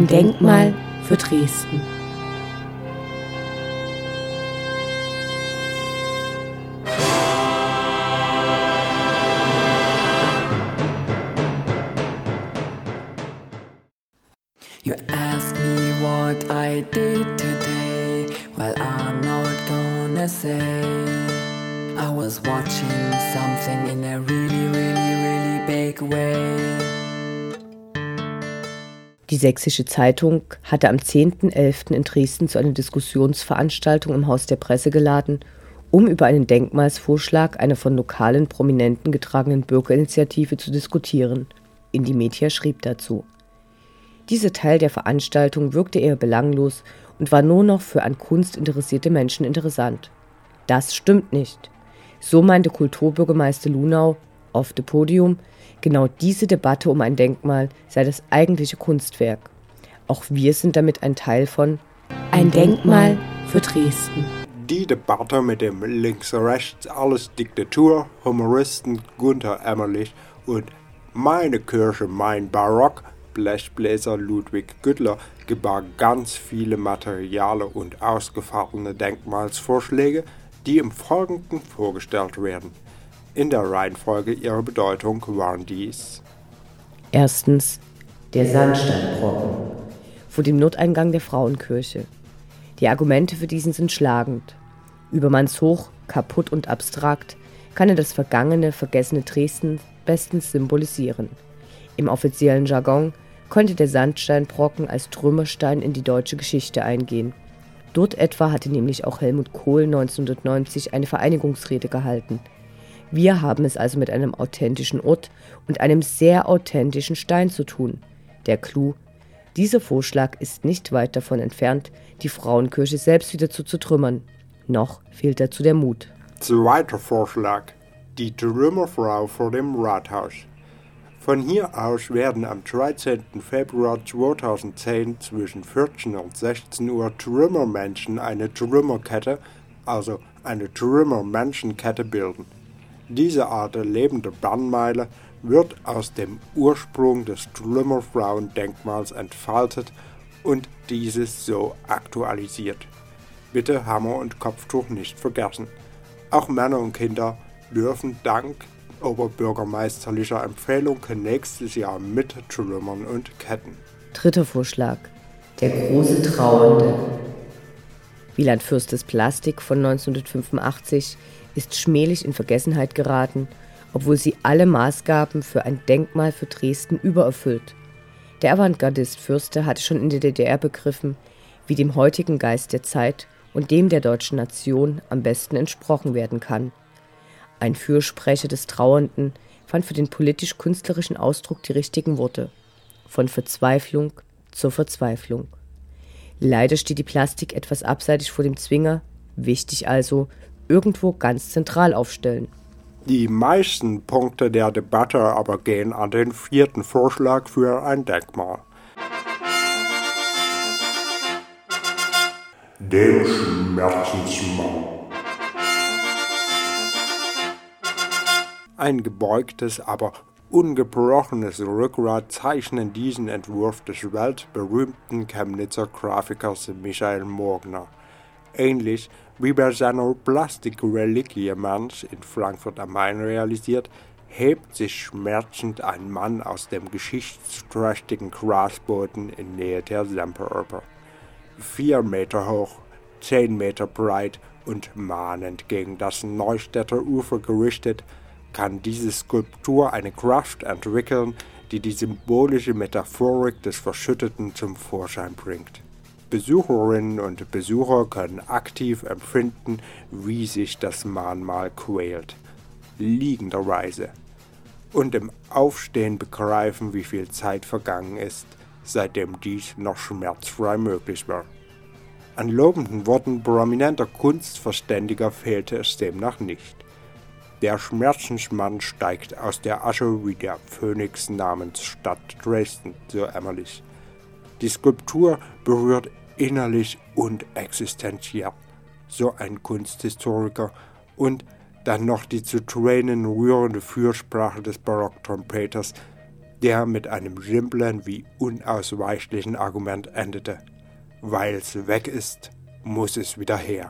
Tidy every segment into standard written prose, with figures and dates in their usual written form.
Ein Denkmal für Dresden. You ask me what I did today. Well, I'm not gonna say. I was watching something in a really big way. Die Sächsische Zeitung hatte am 10.11. in Dresden zu einer Diskussionsveranstaltung im Haus der Presse geladen, um über einen Denkmalsvorschlag einer von lokalen Prominenten getragenen Bürgerinitiative zu diskutieren. Indy Media schrieb dazu: Dieser Teil der Veranstaltung wirkte eher belanglos und war nur noch für an Kunst interessierte Menschen interessant. Das stimmt nicht. So meinte Kulturbürgermeister Lunau auf dem Podium, genau diese Debatte um ein Denkmal sei das eigentliche Kunstwerk. Auch wir sind damit ein Teil von Ein Denkmal für Dresden. Die Debatte mit dem Links-Rechts-Alles-Diktatur, Humoristen Gunther Emmerlich und Meine Kirche, mein Barock, Blechbläser Ludwig Güttler gebar ganz viele materiale und ausgefallene Denkmalsvorschläge, die im Folgenden vorgestellt werden. In der Reihenfolge ihrer Bedeutung waren dies: Erstens der Sandsteinbrocken vor dem Nordeingang der Frauenkirche. Die Argumente für diesen sind schlagend. Übermannshoch, kaputt und abstrakt kann er das vergangene, vergessene Dresden bestens symbolisieren. Im offiziellen Jargon konnte der Sandsteinbrocken als Trümmerstein in die deutsche Geschichte eingehen. Dort etwa hatte nämlich auch Helmut Kohl 1990 eine Vereinigungsrede gehalten. Wir haben es also mit einem authentischen Ort und einem sehr authentischen Stein zu tun. Der Clou: Dieser Vorschlag ist nicht weit davon entfernt, die Frauenkirche selbst wieder zu zertrümmern. Noch fehlt dazu der Mut. Zweiter Vorschlag: Die Trümmerfrau vor dem Rathaus. Von hier aus werden am 13. Februar 2010 zwischen 14 und 16 Uhr Trümmermenschen eine Trümmerkette, also eine Trümmermenschenkette bilden. Diese Art lebender Bannmeile wird aus dem Ursprung des Trümmerfrauendenkmals entfaltet und dieses so aktualisiert. Bitte Hammer und Kopftuch nicht vergessen. Auch Männer und Kinder dürfen dank oberbürgermeisterlicher Empfehlung nächstes Jahr mit Trümmern und Ketten. Dritter Vorschlag: Der große Trauernde. Wieland Fürstes Plastik von 1985 ist schmählich in Vergessenheit geraten, obwohl sie alle Maßgaben für ein Denkmal für Dresden übererfüllt. Der Avantgardist Fürste hatte schon in der DDR begriffen, wie dem heutigen Geist der Zeit und dem der deutschen Nation am besten entsprochen werden kann. Ein Fürsprecher des Trauernden fand für den politisch-künstlerischen Ausdruck die richtigen Worte: Von Verzweiflung zur Verzweiflung. Leider steht die Plastik etwas abseitig vor dem Zwinger, wichtig also, irgendwo ganz zentral aufstellen. Die meisten Punkte der Debatte aber gehen an den vierten Vorschlag für ein Denkmal. Dem Schmerzensmann. Ein gebeugtes, aber ungebrochenes Rückgrat zeichnen diesen Entwurf des weltberühmten Chemnitzer Grafikers Michael Mogner. Ähnlich wie bei seiner Plastik-Reliquie Mensch in Frankfurt am Main realisiert, hebt sich schmerzend ein Mann aus dem geschichtsträchtigen Grasboden in Nähe der Semperoper. 4 Meter hoch, 10 Meter breit und mahnend gegen das Neustädter Ufer gerichtet, kann diese Skulptur eine Kraft entwickeln, die die symbolische Metaphorik des Verschütteten zum Vorschein bringt. Besucherinnen und Besucher können aktiv empfinden, wie sich das Mahnmal quält, liegenderweise, und im Aufstehen begreifen, wie viel Zeit vergangen ist, seitdem dies noch schmerzfrei möglich war. An lobenden Worten prominenter Kunstverständiger fehlte es demnach nicht. Der Schmerzensmann steigt aus der Asche wie der Phönix namens Stadt Dresden, so Emmerlich. Die Skulptur berührt innerlich und existenziell, so ein Kunsthistoriker, und dann noch die zu Tränen rührende Fürsprache des Barocktrompeters, der mit einem simplen wie unausweichlichen Argument endete. Weil es weg ist, muss es wieder her.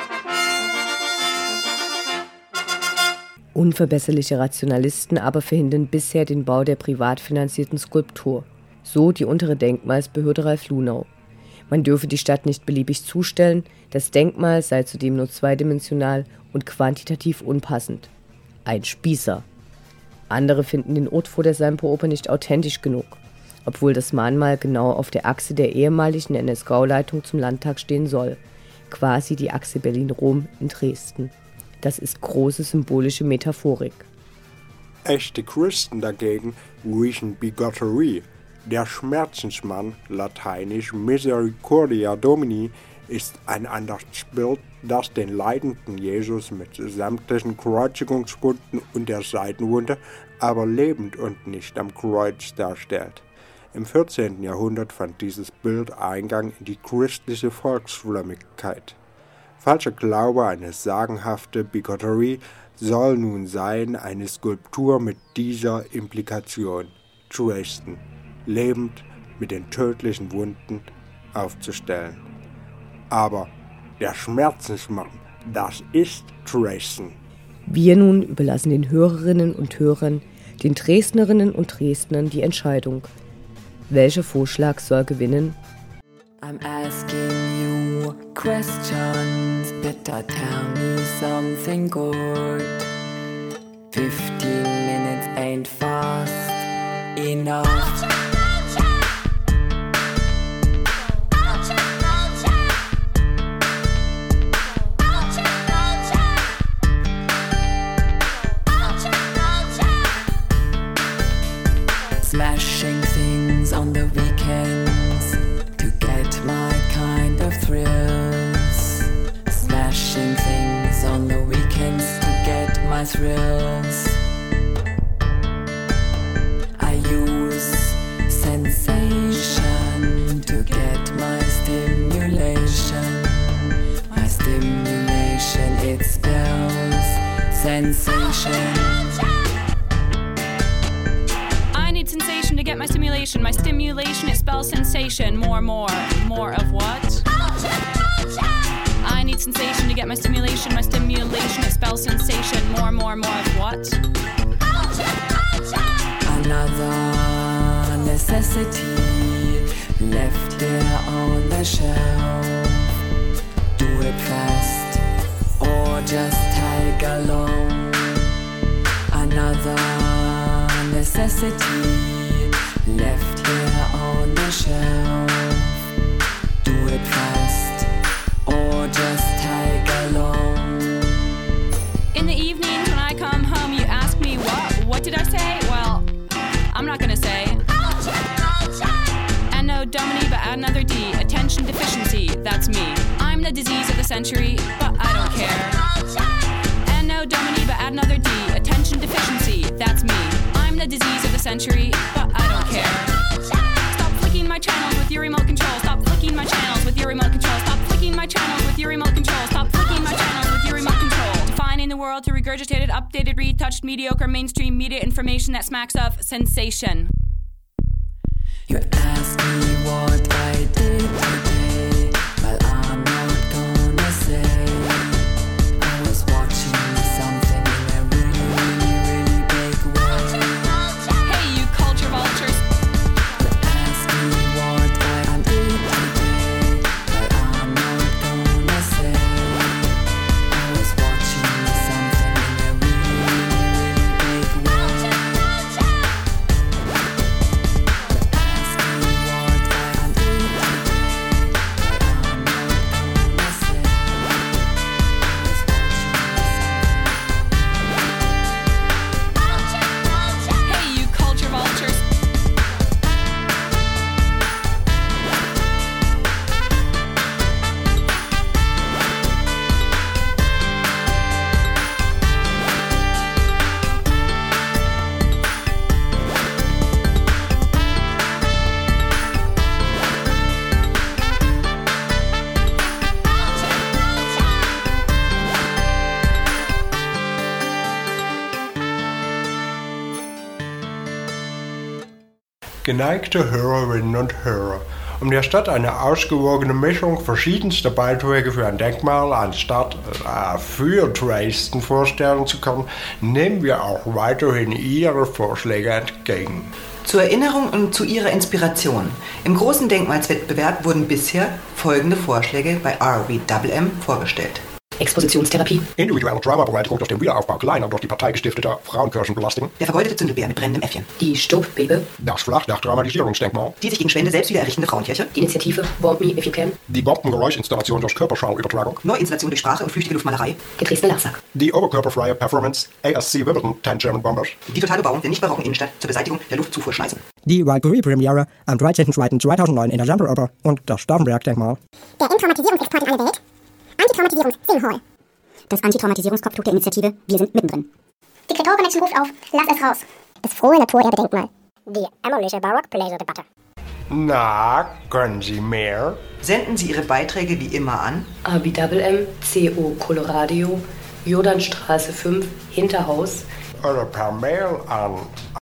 Unverbesserliche Rationalisten aber verhindern bisher den Bau der privat finanzierten Skulptur. So die untere Denkmalsbehörde Ralf Lunau. Man dürfe die Stadt nicht beliebig zustellen, das Denkmal sei zudem nur zweidimensional und quantitativ unpassend. Ein Spießer. Andere finden den Ort vor der Semperoper nicht authentisch genug, obwohl das Mahnmal genau auf der Achse der ehemaligen NS-Gauleitung zum Landtag stehen soll, quasi die Achse Berlin-Rom in Dresden. Das ist große symbolische Metaphorik. Echte Christen dagegen riechen Bigotterie. Der Schmerzensmann, lateinisch Misericordia Domini, ist ein Andachtsbild, das den leidenden Jesus mit sämtlichen Kreuzigungswunden und der Seitenwunde, aber lebend und nicht am Kreuz darstellt. Im 14. Jahrhundert fand dieses Bild Eingang in die christliche Volksfrömmigkeit. Falscher Glaube, eine sagenhafte Bigotterie, soll nun sein, eine Skulptur mit dieser Implikation, Dresden, lebend mit den tödlichen Wunden aufzustellen. Aber der Schmerzensmann, das ist Dresden. Wir nun überlassen den Hörerinnen und Hörern, den Dresdnerinnen und Dresdnern die Entscheidung. Welcher Vorschlag soll gewinnen? I'm asking you questions, better tell me something good. 15 minutes ain't fast enough. Smashing things on the weekends to get my kind of thrills. Smashing things on the weekends to get my thrills. I use sensation to get my stimulation. My stimulation, it spells sensation. Sensation to get my stimulation. My stimulation, it spells sensation. More of what? I need sensation to get my stimulation. My stimulation, it spells sensation. More of what? Another necessity left here on the shelf. Do it fast or just tag along. Another necessity left here on the shelf. Do it fast or just tag along. In the evenings when I come home, you ask me what did I say? Well, I'm not gonna say. Anno Domini, but add another D. Attention deficiency, that's me. I'm the disease of the century, but I don't care. Anno Domini, but add another D. Attention deficiency, that's me. I'm the disease of the century, but I don't care. Stop flicking my channels with your remote control. Stop flicking my channels with your remote control. Stop flicking my channels with your remote control. Stop flicking my channels with your remote control. Defining the world through regurgitated, updated, retouched, mediocre, mainstream media information that smacks of sensation. You ask me what I did today. Well, I'm not gonna say. I was watching something in a really big way. Hey, you culture vultures. You ask me what I did today. Well, I'm not gonna say. I was watching something in a really big way. You ask me what I did today. Geneigte Hörerinnen und Hörer, um der Stadt eine ausgewogene Mischung verschiedenster Beiträge für ein Denkmal anstatt für Dresden vorstellen zu können, nehmen wir auch weiterhin Ihre Vorschläge entgegen. Zur Erinnerung und zu Ihrer Inspiration. Im großen Denkmalswettbewerb wurden bisher folgende Vorschläge bei RWMM vorgestellt. Expositionstherapie. Individuelle Traumabewältigung durch den Wiederaufbau kleiner, durch die Partei gestiftete Frauenkirchenbelastung. Der vergoldete Zündelbär mit brennendem Äffchen. Die Staubbebe. Das Flachdach-Dramatisierungsdenkmal. Die sich gegen Spende selbst wieder errichtende Frauenkirche. Die Initiative Bomb Me If You Can. Die Bombengeräuschinstallation durch Körperschallübertragung. Neuinstallation durch Sprache und flüchtige Luftmalerei. Gedresdener Lachsack. Die oberkörperfreie Performance ASC Wimbledon 10 German Bombers. Die Totalbebauung der nicht barocken Innenstadt zur Beseitigung der Luftzufuhrschneisen. Die Valkyrie-Premiere am 13.02.2009 in der Semperoper und das Stauffenberg-Denkmal. Der Entraumatisierungsexport in alle Welt. Antitraumatisierungs-Film-Hall. Das Antitraumatisierungskopftuch der Initiative Wir sind mittendrin. Die Creator Connection ruft auf, lass es raus. Das frohe Naturerbe-Denkmal. Die emmerliche Barock-Bläser-Debatte. Na, können Sie mehr? Senden Sie Ihre Beiträge wie immer an RWMM, CO Coloradio, Jordanstraße 5, Hinterhaus. Oder per Mail an